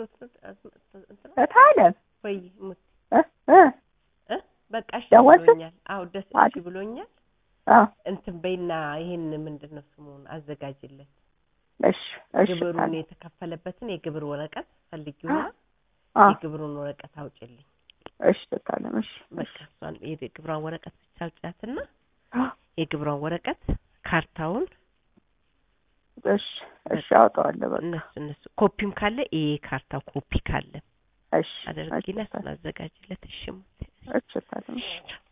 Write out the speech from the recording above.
አግብቶት እንትና እታለም ወይ ሙት በቃ እሺ ብሎኛል አው ደስ እሺ ብሎኛል እንትን በይና ይሄን ምንድነው ስሙን አዘጋጅለት እሺ ግብሩን የተከፈለበትን የግብር ወረቀት ፈልጊውና የግብሩን ወረቀት አውጪልኝ እሺ እታለም እሺ በቃ እሷን የግብሩን ወረቀት ብቻ አውጪያትና የግብሩን ወረቀት ካርታውን እሺ አውጣዋለሁ በቃ እነሱ ኮፒም ካለ ይሄ ካርታው ኮፒ ካለ እሺ አደርግልህ አዘጋጅለት እሺ እታለም